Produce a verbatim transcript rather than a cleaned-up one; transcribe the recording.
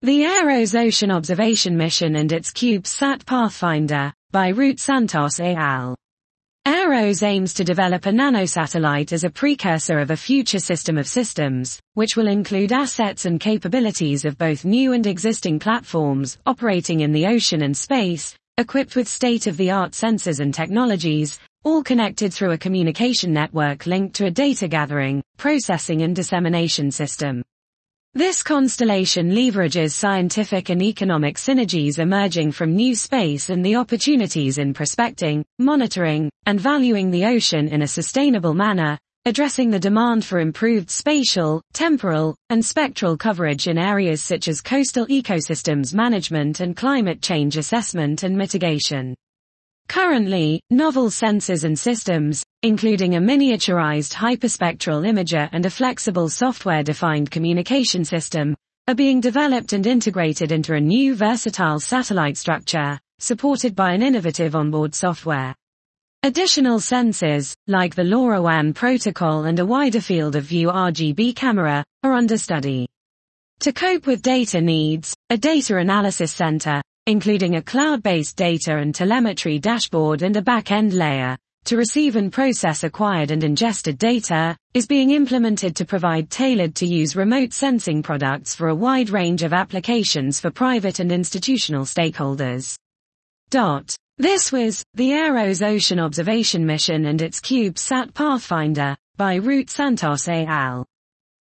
The AEROS Ocean Observation Mission and its CubeSat Pathfinder, by Ruth Santos et al. AEROS aims to develop a nanosatellite as a precursor of a future system of systems, which will include assets and capabilities of both new and existing platforms operating in the ocean and space, equipped with state-of-the-art sensors and technologies, all connected through a communication network linked to a data gathering, processing and dissemination system. This constellation leverages scientific and economic synergies emerging from new space and the opportunities in prospecting, monitoring, and valuing the ocean in a sustainable manner, addressing the demand for improved spatial, temporal, and spectral coverage in areas such as coastal ecosystems management and climate change assessment and mitigation. Currently, novel sensors and systems, including a miniaturized hyperspectral imager and a flexible software-defined communication system, are being developed and integrated into a new versatile satellite structure, supported by an innovative onboard software. Additional sensors, like the LoRaWAN protocol and a wider field of view R G B camera, are under study. To cope with data needs, a data analysis center, including a cloud-based data and telemetry dashboard and a back-end layer, to receive and process acquired and ingested data, is being implemented to provide tailored-to-use remote sensing products for a wide range of applications for private and institutional stakeholders. This was the AEROS Ocean Observation Mission and its CubeSat Pathfinder, by Ruth Santos et al.